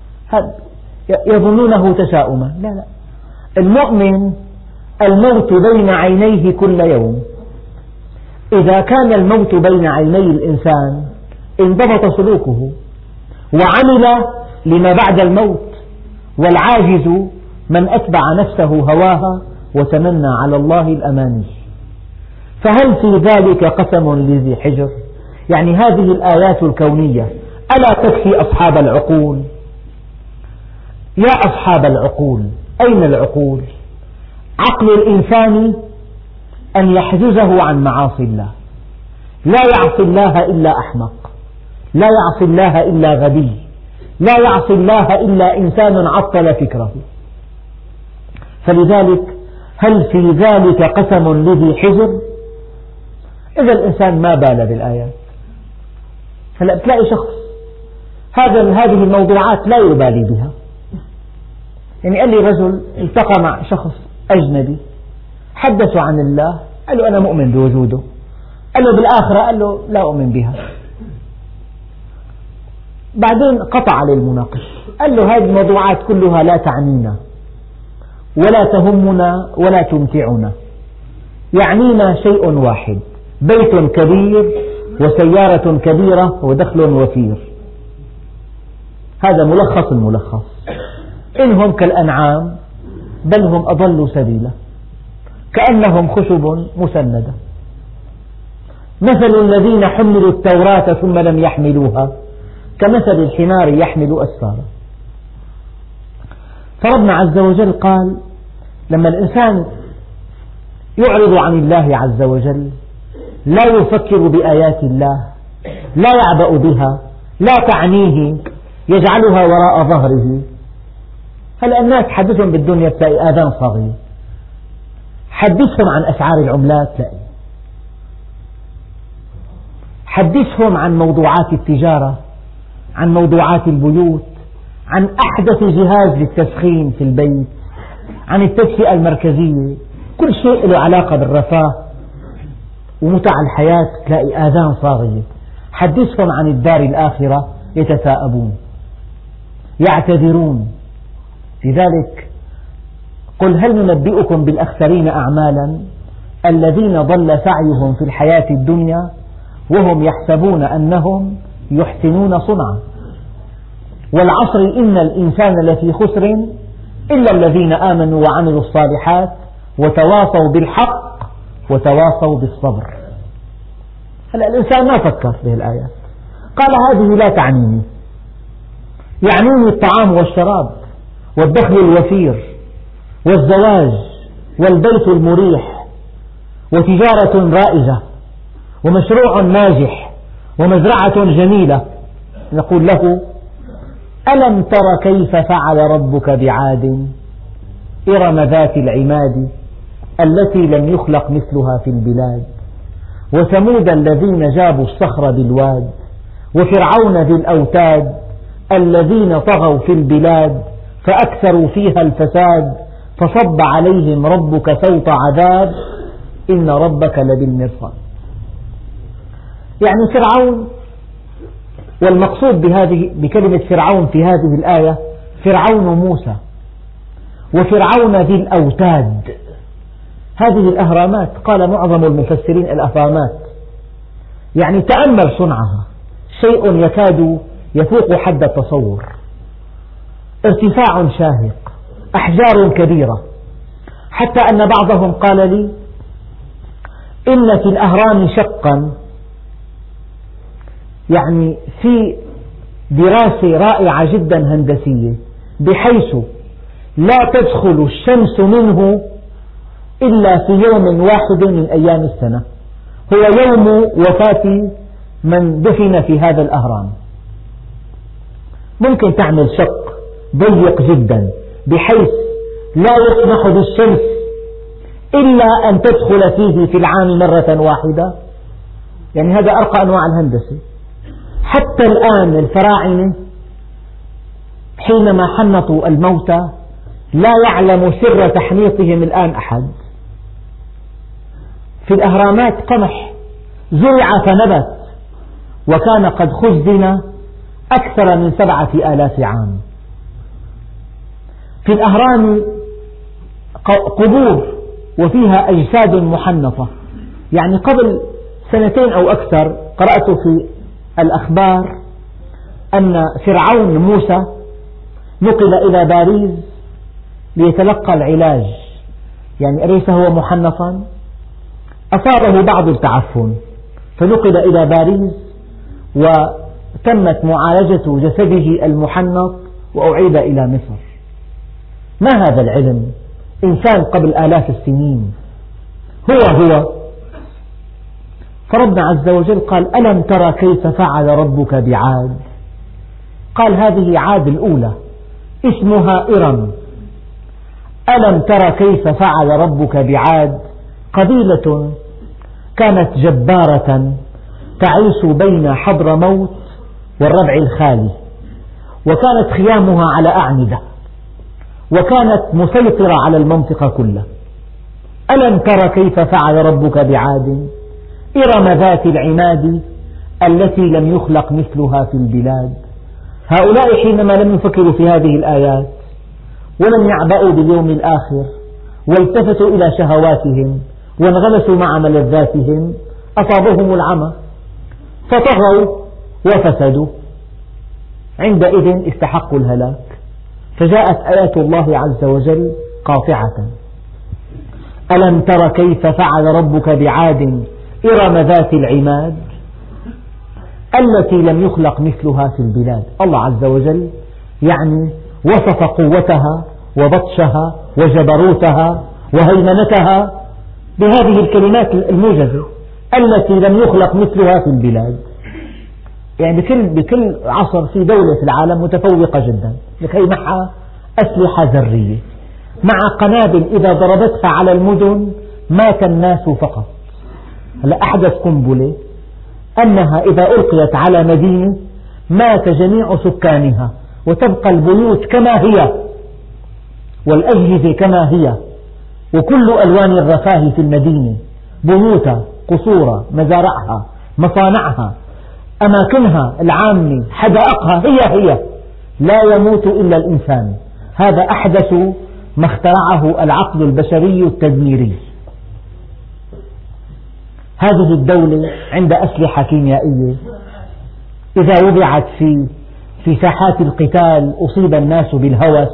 يظنونه تشاؤما، لا لا. المؤمن الموت بين عينيه كل يوم. إذا كان الموت بين عيني الإنسان انضبط سلوكه وعمل لما بعد الموت. والعاجز من أتبع نفسه هواها وتمنى على الله الأماني. فهل في ذلك قسم لذي حجر؟ يعني هذه الآيات الكونية ألا تكفي أصحاب العقول؟ يا أصحاب العقول، أين العقول؟ عقل الإنسان أن يحجزه عن معاصي الله. لا يعصي الله إلا أحمق، لا يعصي الله إلا غبي، لا يعصي الله إلا إنسان عطل فكره. فلذلك هل في ذلك قسم لذي حجر؟ إذا الإنسان ما بال بالآيات. هلأ تلاقي شخص هذا هذه الموضوعات لا يبالي بها. يعني قال لي رجل التقى مع شخص أجنبي حدثوا عن الله، قال له أنا مؤمن بوجوده. قال له بالآخرة، قال له لا أؤمن بها. بعدين قطع عليه المناقش، قال له هذه الموضوعات كلها لا تعنينا ولا تهمنا ولا تمتعنا، يعنينا شيء واحد: بيت كبير وسيارة كبيرة ودخل وفير. هذا ملخص الملخص. إنهم كالأنعام بل هم أضل سبيلا، كأنهم خشب مسندة، مثل الذين حملوا التوراة ثم لم يحملوها كمثل الحمار يحمل أسفارا. فربنا عز وجل قال لما الإنسان يعرض عن الله عز وجل، لا يفكر بآيات الله، لا يعبأ بها، لا تعنيه، يجعلها وراء ظهره. هلأ الناس حدثهم بالدنيا تلاقي آذان صغير، حدثهم عن أسعار العملات تلاقي، حدثهم عن موضوعات التجارة، عن موضوعات البيوت، عن أحدث جهاز للتسخين في البيت، عن التدفئة المركزية، كل شيء له علاقة بالرفاه ومتع الحياة تلاقي آذان صاغية. حدثهم عن الدار الآخرة يتثاءبون يعتذرون. لذلك قل هل ننبئكم بالأخسرين أعمالا الذين ضل سعيهم في الحياة الدنيا وهم يحسبون أنهم يحسنون صنعا والعصر إن الإنسان لفي خسر إلا الذين آمنوا وعملوا الصالحات وتواصوا بالحق وتواصوا بالصبر. هلأ الإنسان ما فكر في الآيات، قال هذه لا تعنيني، يعنيني الطعام والشراب والدخل الوفير والزواج والبيت المريح وتجارة رائجة ومشروع ناجح ومزرعة جميلة. نقول له ألم تر كيف فعل ربك بعاد إرم ذات العماد التي لم يخلق مثلها في البلاد وثمود الذين جابوا الصخر بالواد وفرعون ذي الأوتاد الذين طغوا في البلاد فأكثروا فيها الفساد فصب عليهم ربك سوط عذاب إن ربك لبالمرصاد. يعني فرعون، والمقصود بهذه بكلمة فرعون في هذه الآية فرعون موسى وفرعون ذي الأوتاد. هذه الأهرامات قال معظم المفسرين الأهرامات يعني تأمل صنعها شيء يكاد يفوق حد التصور، ارتفاع شاهق، أحجار كبيرة، حتى أن بعضهم قال لي إن في الأهرام شقا، يعني في دراسة رائعة جدا هندسية بحيث لا تدخل الشمس منه إلا في يوم واحد من أيام السنة، هو يوم وفاة من دفن في هذا الأهرام. ممكن تعمل شق ضيق جدا بحيث لا يسمح بالشمس إلا أن تدخل فيه في العام مرة واحدة. يعني هذا أرقى أنواع الهندسة. حتى الآن الفراعنة حينما حنطوا الموتى لا يعلم سر تحنيطهم الآن أحد. في الأهرامات قمح زرع فنبت وكان قد خزن أكثر من سبعة آلاف عام. في الأهرام قبور وفيها أجساد محنطة. يعني قبل سنتين أو أكثر قرأت في الأخبار أن فرعون موسى نقل إلى باريس ليتلقى العلاج. يعني أليس هو محنطا؟ أصابه بعض التعفن فنقل إلى باريس وتمت معالجة جسده المحنط وأعيد إلى مصر. ما هذا العلم؟ إنسان قبل آلاف السنين هو هو. فربنا عز وجل قال ألم ترى كيف فعل ربك بعاد؟ قال هذه عاد الأولى اسمها إرم. ألم ترى كيف فعل ربك بعاد قبيلة كانت جبارة تعيش بين حضرموت والربع الخالي وكانت خيامها على أعمدة وكانت مسيطرة على المنطقة كلها. ألم ترى كيف فعل ربك بعاد إرم ذات العماد التي لم يخلق مثلها في البلاد. هؤلاء حينما لم يفكروا في هذه الآيات ولم يعبأوا باليوم الآخر والتفتوا إلى شهواتهم وانغمسوا مع ملذاتهم أصابهم العمى فطغوا وفسدوا، عندئذ استحقوا الهلاك. فجاءت آيات الله عز وجل قاطعة. ألم تر كيف فعل ربك بعاد إرم ذات العماد التي لم يخلق مثلها في البلاد. الله عز وجل يعني وصف قوتها وبطشها وجبروتها وهيمنتها بهذه الكلمات الموجزة التي لم يخلق مثلها في البلاد. يعني بكل, بكل عصر في دولة في العالم متفوقة جدا لكي معها أسلحة ذرية مع قنابل إذا ضربتها على المدن مات الناس فقط. هلا أحدث قنبلة أنها إذا ألقيت على مدينة مات جميع سكانها وتبقى البيوت كما هي والأجهزة كما هي وكل ألوان الرفاه في المدينة، بيوتها، قصورها، مزارعها، مصانعها، أماكنها العامة، حدائقها هي هي، لا يموت إلا الإنسان. هذا أحدث ما اخترعه العقل البشري التدميري. هذه الدولة عند أسلحة كيميائية إذا وضعت في في ساحات القتال أصيب الناس بالهوس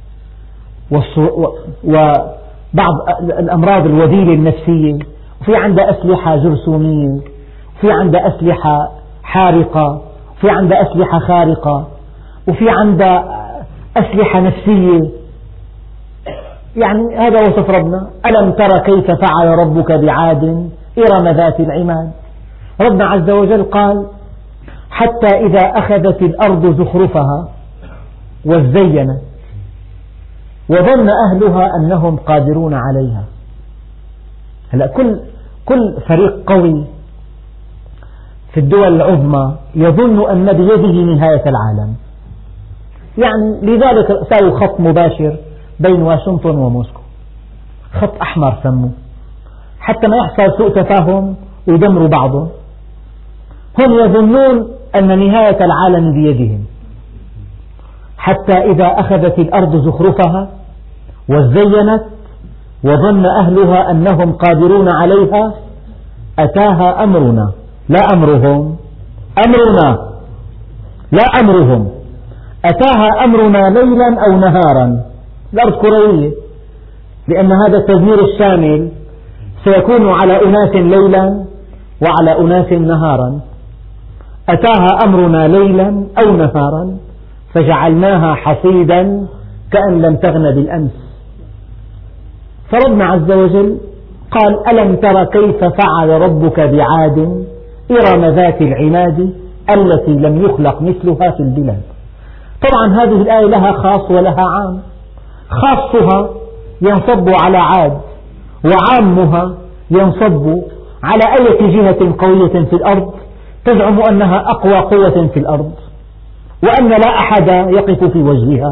وبعض الأمراض الوذيلة النفسية، وفي عندها أسلحة جرثومية، وفي عندها أسلحة حارقة، وفي عندها أسلحة خارقة، وفي عندها أسلحة نفسية. يعني هذا وصف ربنا. ألم تر كيف فعل ربك بعاد إرم ذات العماد. ربنا عز وجل قال حتى إذا أخذت الأرض زخرفها وزينت وظن أهلها أنهم قادرون عليها. هلأ كل كل فريق قوي في الدول العظمى يظن أن بيده نهاية العالم، يعني لذلك ساووا خط مباشر بين واشنطن وموسكو، خط أحمر سموه، حتى ما يحصل سوء تفاهم ويدمروا بعضهم. هم يظنون أن نهاية العالم بيدهم. حتى إذا أخذت الأرض زخرفها وزينت وظن أهلها أنهم قادرون عليها أتاها أمرنا، لا أمرهم، أمرنا لا أمرهم، أتاها أمرنا ليلا أو نهارا. الأرض كروية، لأن هذا التدمير الشامل سيكون على أناس ليلا وعلى أناس نهارا. أتاها أمرنا ليلا أو نهارا فجعلناها حصيدا كأن لم تغن بالأمس. فربنا عز وجل قال ألم تر كيف فعل ربك بعاد إرم ذات العماد التي لم يخلق مثلها في البلاد. طبعا هذه الآية لها خاص ولها عام. خاصها ينصب على عاد، وعامها ينصب على أي جهة قوية في الأرض تزعم أنها أقوى قوة في الأرض وأن لا أحد يقف في وجهها.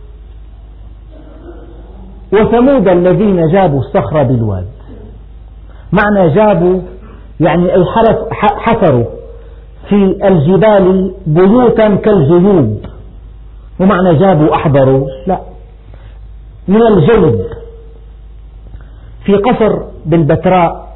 وثمود الذين جابوا الصخر بالواد. معنى جابوا يعني أي حفروا في الجبال بيوتا كالجيوب، ومعنى جابوا أحضروا لا، من الجلد. في قصر بالبتراء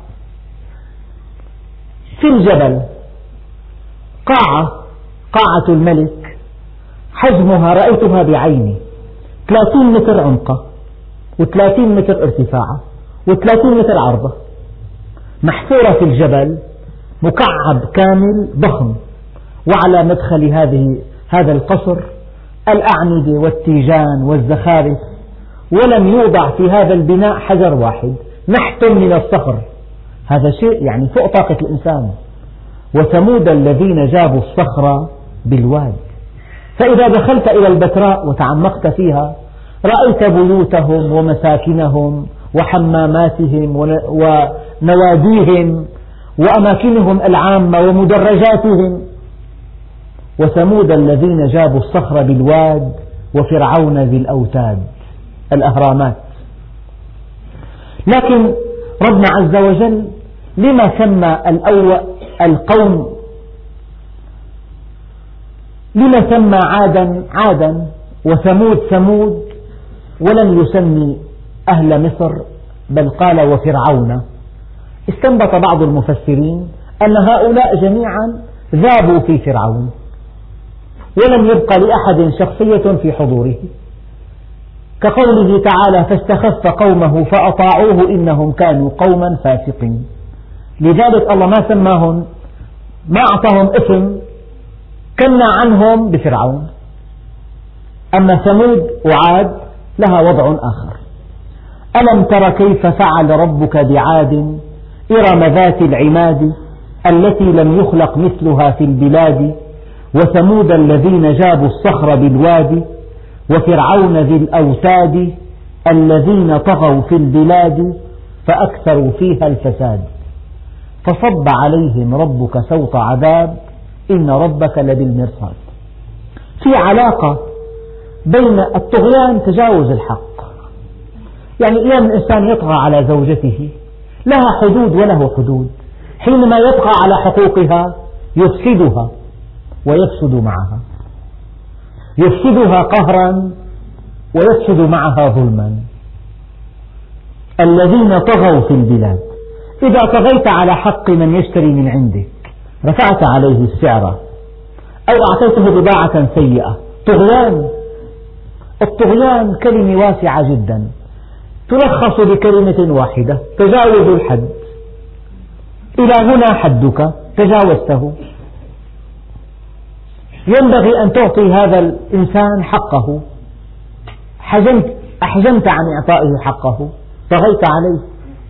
في الجبل قاعة، قاعة الملك، حجمها رأيتها بعيني، ثلاثين متر عمقها وثلاثين متر ارتفاعها وثلاثين متر عرضها، محفورة في الجبل، مكعب كامل ضخم. وعلى مدخل هذه هذا القصر الأعمدة والتيجان والزخارف، ولم يوضع في هذا البناء حجر واحد، نحت من الصخر. هذا شيء يعني فوق طاقة الإنسان. وثمود الذين جابوا الصخر بالواد. فإذا دخلت إلى البتراء وتعمقت فيها رأيت بيوتهم ومساكنهم وحماماتهم ونواديهم وأماكنهم العامة ومدرجاتهم. وثمود الذين جابوا الصخر بالواد وفرعون ذي الأوتاد، الأهرامات. لكن ربنا عز وجل لما سمى الأول القوم، لما سمى عادا عادا وثمود ثمود ولم يسمي أهل مصر بل قال وفرعون؟ استنبط بعض المفسرين أن هؤلاء جميعا ذابوا في فرعون ولم يبق لأحد شخصية في حضوره، كقوله تعالى فاستخف قومه فأطاعوه إنهم كانوا قوما فاسقين. لذلك الله ما سماهم، ما أعطاهم اسم، كنا عنهم بفرعون. أما ثمود وعاد لها وضع آخر. ألم تر كيف فعل ربك بعاد إرم ذات العماد التي لم يخلق مثلها في البلاد وثمود الذين جابوا الصخر بالواد وفرعون ذي الأوتاد الذين طغوا في البلاد فأكثروا فيها الفساد فصب عليهم ربك سوط عذاب إن ربك لبالمرصاد. في علاقة بين الطغيان تجاوز الحق، يعني أيام الإنسان يطغى على زوجته لها حدود وله حدود، حينما يطغى على حقوقها يفسدها ويفسد معها، يفسدها قهرا ويفسد معها ظلما. الذين طغوا في البلاد، إذا طغيت على حق من يشتري من عندك رفعت عليه السعر أو أعطيته بضاعة سيئة، طغيان. الطغيان كلمة واسعة جدا تلخص بكلمة واحدة: تجاوز الحد. إلى هنا حدك، تجاوزته. ينبغي أن تعطي هذا الإنسان حقه، حجمت أحجمت عن إعطائه حقه، طغيت عليه.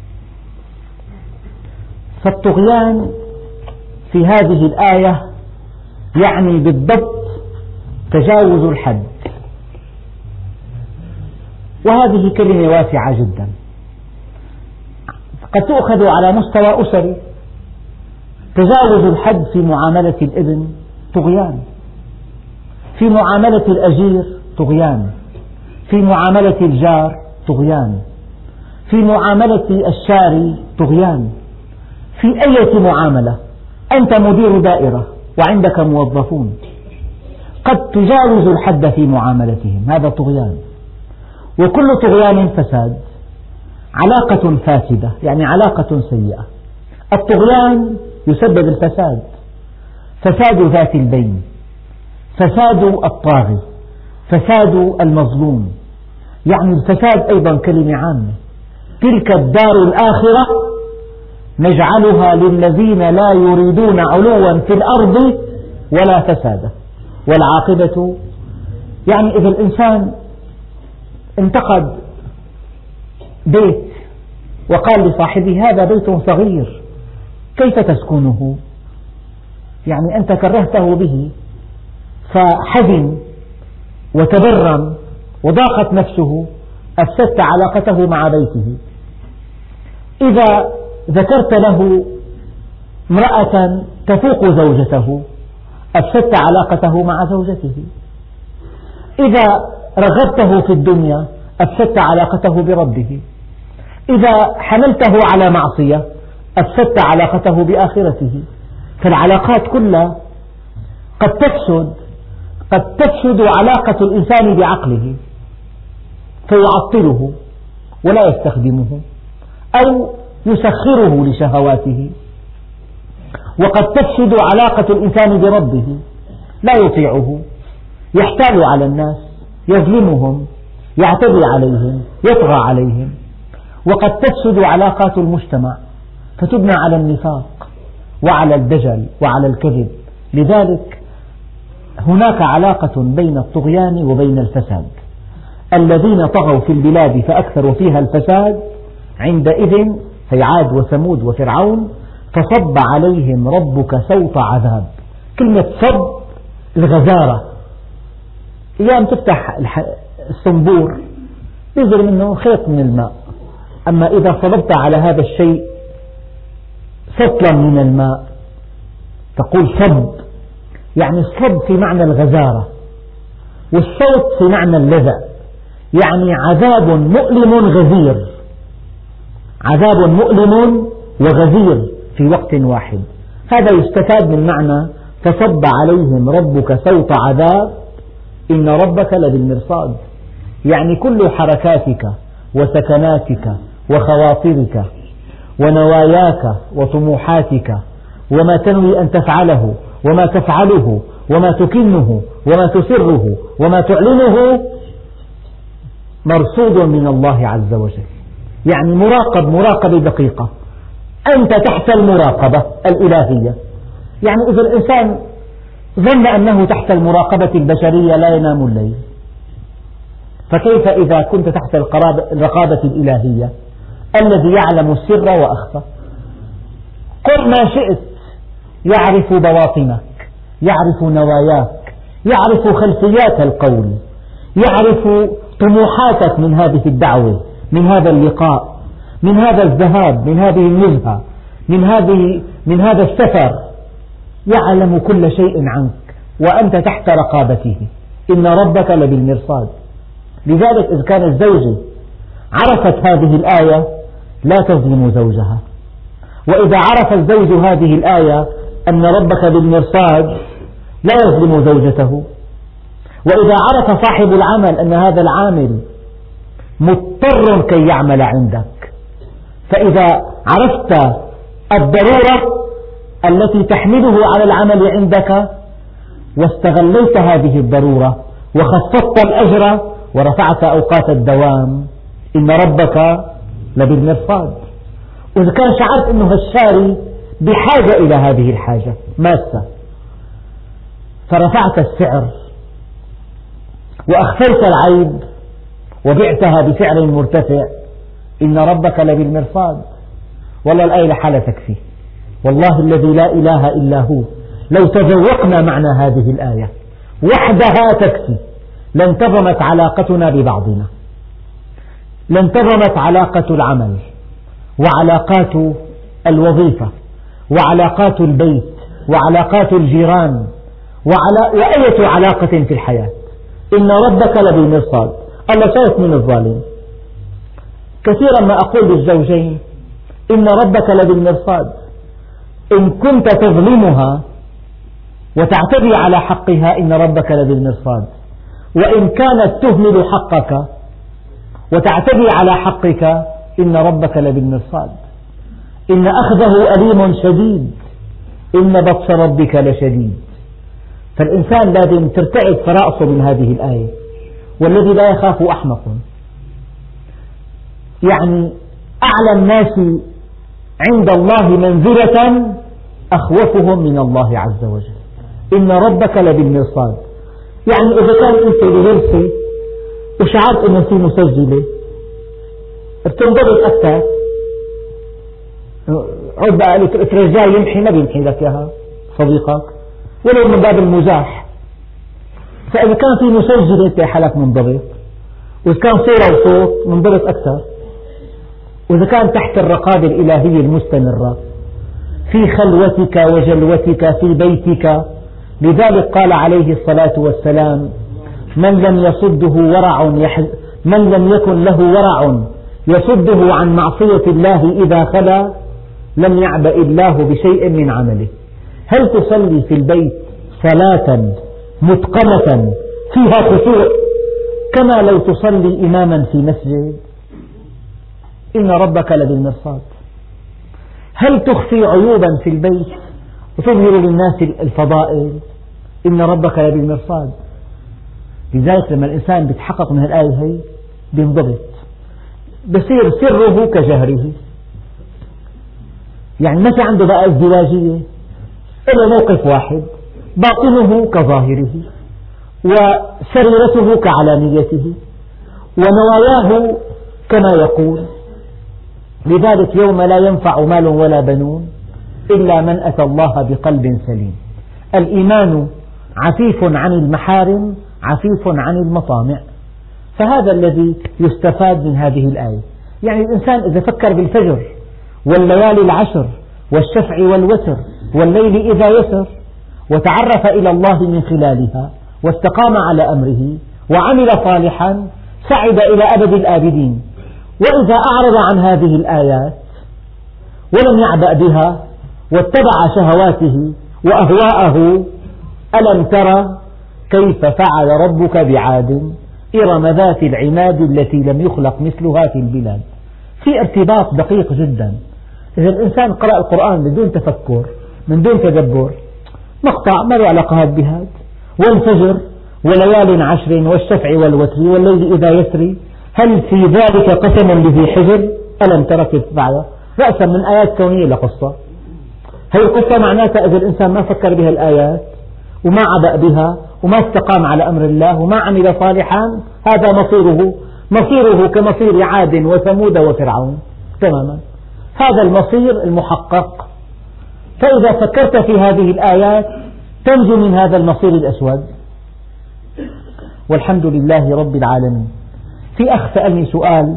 فالطغيان في هذه الآية يعني بالضبط تجاوز الحد، وهذه كلمة واسعة جدا قد تؤخذ على مستوى أسري. تجاوز الحد في معاملة الابن طغيان، في معاملة الأجير طغيان، في معاملة الجار طغيان، في معاملة الشاري طغيان، في أي معاملة. أنت مدير دائرة وعندك موظفون، قد تجاوز الحد في معاملتهم، هذا طغيان. وكل طغيان فساد، علاقة فاسدة يعني علاقة سيئة. الطغيان يسبب الفساد، فساد ذات البين، فساد الطاغي، فساد المظلوم. يعني الفساد أيضا كلمة عامة. تلك الدار الآخرة نجعلها للذين لا يريدون علوا في الأرض ولا فسادا والعاقبة. يعني إذا الإنسان انتقد بيت وقال لصاحبه هذا بيت صغير كيف تسكنه، يعني أنت كرهته به فحزن وتبرم وضاقت نفسه، أفسدت علاقته مع بيته. إذا ذكرت له امرأة تفوق زوجته أفسدت علاقته مع زوجته. إذا رغبته في الدنيا أفسدت علاقته بربه. إذا حملته على معصية أفسدت علاقته بآخرته. فالعلاقات كلها قد تفسد، قد تفسد علاقة الإنسان بعقله فيعطله ولا يستخدمه أو يسخره لشهواته، وقد تفسد علاقة الإنسان بربه، لا يطيعه، يحتال على الناس، يظلمهم، يعتدي عليهم، يطغى عليهم. وقد تفسد علاقات المجتمع فتبنى على النفاق وعلى الدجل وعلى الكذب. لذلك هناك علاقة بين الطغيان وبين الفساد. الذين طغوا في البلاد فأكثروا فيها الفساد عندئذ في عاد وثمود وفرعون فصب عليهم ربك سوط عذاب. كلمة صب الغزارة، أيام تفتح الصنبور ينزل منه خيط من الماء، أما إذا صببت على هذا الشيء سطلا من الماء تقول صب، يعني الصب في معنى الغزارة، والصوت في معنى اللذع، يعني عذاب مؤلم غزير، عذاب مؤلم وغزير في وقت واحد. هذا يستفاد من معنى فصب عليهم ربك سوط عذاب إن ربك لبالمرصاد. يعني كل حركاتك وسكناتك وخواطرك ونواياك وطموحاتك وما تنوي أن تفعله وما تفعله وما تكنه وما تسره وما تعلنه مرصود من الله عز وجل. يعني مراقب مراقبة دقيقة، أنت تحت المراقبة الإلهية. يعني إذا الإنسان ظن أنه تحت المراقبة البشرية لا ينام الليل، فكيف إذا كنت تحت الرقابة الإلهية الذي يعلم السر وأخفى؟ قل ما شئت يعرف بواطنك، يعرف نواياك، يعرف خلفيات القول، يعرف طموحاتك من هذه الدعوة، من هذا اللقاء، من هذا الذهاب، من هذه النزهة، من هذه من هذا السفر، يعلم كل شيء عنك وأنت تحت رقابته. إن ربك لبالمرصاد. لذلك إذ كانت زوجة عرفت هذه الآية لا تظلم زوجها، وإذا عرف الزوج هذه الآية أن ربك بالمرصاد لا يظلم زوجته، وإذا عرف صاحب العمل أن هذا العامل مضطر كي يعمل عندك، فإذا عرفت الضرورة التي تحمله على العمل عندك واستغليت هذه الضرورة وخفضت الأجر ورفعت أوقات الدوام، إن ربك لبالمرصاد. وإذا كان شعرت أنه الشاري بحاجة إلى هذه الحاجة ماسة فرفعت السعر وأخفيت العيب وبعتها بسعر مرتفع، إن ربك لبالمرصاد. والله الآية لحالها تكفي، والله الذي لا إله إلا هو لو تذوقنا معنى هذه الآية وحدها تكفي لانتظمت علاقتنا ببعضنا، لانتظمت علاقة العمل وعلاقات الوظيفة وعلاقات البيت وعلاقات الجيران وأية علاقة في الحياة. إن ربك لبالمرصاد. الله شايف من الظالم. كثيرا ما أقول للزوجين إن ربك لبالمرصاد، إن كنت تظلمها وتعتدي على حقها إن ربك لبالمرصاد، وإن كانت تهمل حقك وتعتدي على حقك إن ربك لبالمرصاد. إن أخذه أليم شديد، إن بطش ربك لشديد. فالإنسان لازم ترتعد فرائصه من هذه الآية، والذي لا يخاف أحمق. يعني أعلى الناس عند الله منزلة أخوفهم من الله عز وجل. إن ربك لبالمرصاد. يعني إذا كان أنت بغرفة وشعرت أنه في مسجلة بتنضبط أكثر، عود بقى ترجع يمحي ما بيمحي لك إياها صديقك ولو من باب المزاح. فإذا كان في مسجلة أنت حالك منضبط، وإذا كان صورة وصوت منضبط أكثر، وإذا كان تحت الرقابة الإلهية المستمرة في خلوتك وجلوتك في بيتك. لذلك قال عليه الصلاة والسلام: من لم يصده ورع من لم يكن له ورع يصده عن معصية الله إذا خلا لم يعبأ الله بشيء من عمله. هل تصلي في البيت صلاة متقنة فيها خشوع كما لو تصلي إماما في مسجد؟ إن ربك لبالمرصاد. هل تخفي عيوبا في البيت وتظهر للناس الفضائل؟ إن ربك لبالمرصاد. لذلك لما الإنسان يتحقق من الآية هي بينضبط، بصير سره كجهره. يعني ما في عنده بقى ازدواجية، إلا موقف واحد، باطنه كظاهره وسريرته كعلانيته ونواياه كما يقول. لذلك يوم لا ينفع مال ولا بنون إلا من أتى الله بقلب سليم. الإيمان عفيف عن المحارم عفيف عن المطامع. فهذا الذي يستفاد من هذه الآية. يعني الإنسان إذا فكر بالفجر والليالي العشر والشفع والوتر والليل إذا يسر وتعرف إلى الله من خلالها واستقام على أمره وعمل صالحا سعد إلى أبد الآبدين. وإذا أعرض عن هذه الآيات ولم يعبأ بها واتبع شهواته وأهواءه، ألم ترى كيف فعل ربك بعاد إرم ذات العماد التي لم يخلق مثلها في البلاد. في ارتباط دقيق جدا. إذا الإنسان قرأ القرآن بدون تفكر من دون تدبر مقطع ما له علاقة بهذا، والفجر وليال عشر والشفع والوتر والليل إذا يسري هل في ذلك قسم لذي حجر ألم ترى كيف فعل، رأسا من آيات كونية لقصة. هذه القصة معناتها إذا الإنسان ما فكر بها الآيات وما عبأ بها وما استقام على أمر الله وما عمل صالحا، هذا مصيره مصيره كمصير عاد وثمود وفرعون تماما. هذا المصير المحقق. فإذا فكرت في هذه الآيات تنجو من هذا المصير الأسود. والحمد لله رب العالمين. في أخ سألني سؤال،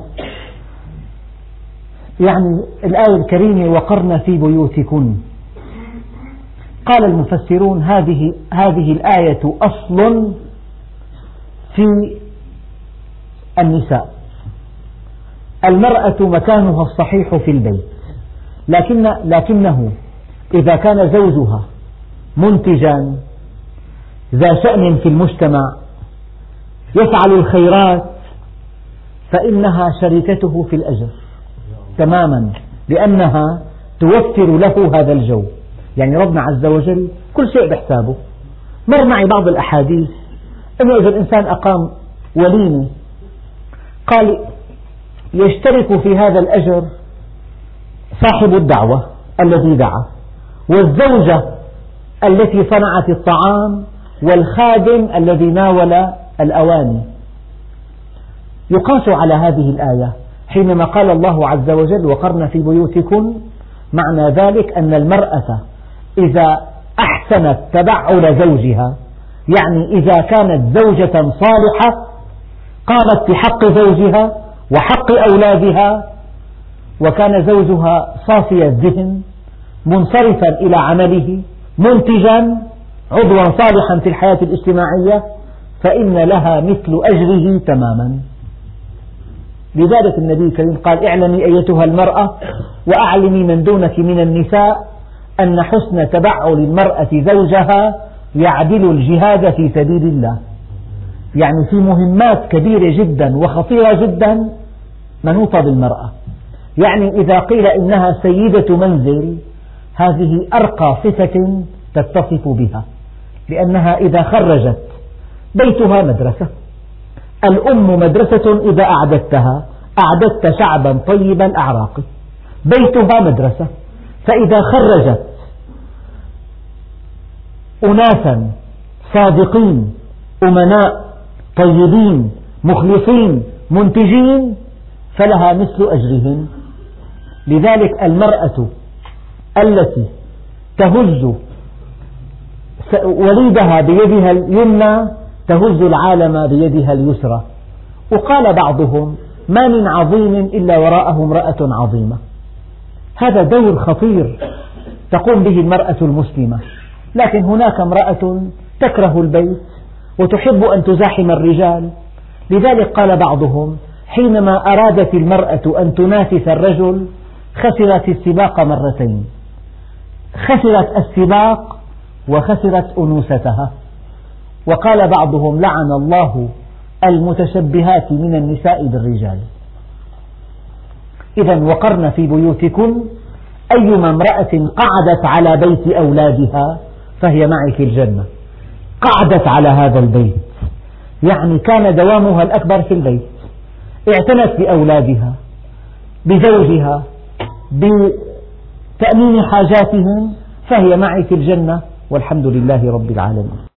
يعني الآية الكريمة وقرن في بيوتكن، قال المفسرون هذه هذه الآية أصل في النساء، المرأة مكانها الصحيح في البيت، لكن لكنه إذا كان زوجها منتجا ذا شأن في المجتمع يفعل الخيرات فإنها شريكته في الأجر تماما، لأنها توفر له هذا الجو. يعني ربنا عز وجل كل شيء بحسابه. مر معي بعض الأحاديث أنه إذا الإنسان أقام وليمة قال يشترك في هذا الأجر صاحب الدعوة الذي دعا، والزوجة التي صنعت الطعام، والخادم الذي ناول الأواني. يقاس على هذه الآية حينما قال الله عز وجل وقرن في بيوتكن، معنى ذلك أن المرأة إذا أحسنت تبعل زوجها، يعني إذا كانت زوجة صالحة قامت بحق زوجها وحق أولادها، وكان زوجها صافي الذهن منصرفا إلى عمله منتجا عضوا صالحا في الحياة الاجتماعية، فإن لها مثل أجره تماما. لذلك النبي الكريم قال اعلمي أيتها المرأة وأعلمي من دونك من النساء أن حسن تبعل المرأة زوجها يعدل الجهاد في سبيل الله. يعني في مهمات كبيرة جدا وخطيرة جدا منوطة بالمرأة. يعني إذا قيل إنها سيدة منزل، هذه أرقى صفة تتصف بها، لأنها إذا خرجت بيتها مدرسة. الأم مدرسة إذا أعددتها، أعددت شعبا طيب الأعراق. بيتها مدرسة، فإذا خرجت أناسا صادقين أمناء طيبين مخلصين منتجين فلها مثل أجرهم. لذلك المرأة التي تهز وليدها بيدها اليمنى تهز العالم بيدها اليسرى. وقال بعضهم ما من عظيم إلا وراءه امرأة عظيمة. هذا دور خطير تقوم به المرأة المسلمة. لكن هناك امرأة تكره البيت وتحب أن تزاحم الرجال. لذلك قال بعضهم حينما أرادت المرأة أن تنافس الرجل خسرت السباق مرتين، خسرت السباق وخسرت أنوثتها. وقال بعضهم لعن الله المتشبهات من النساء بالرجال. إذا وقرن في بيوتكن أيما امرأة قعدت على بيت أولادها فهي معي في الجنة. قعدت على هذا البيت يعني كان دوامها الأكبر في البيت، اعتنت بأولادها بزوجها بتأمين حاجاتهم، فهي معي في الجنة والحمد لله رب العالمين.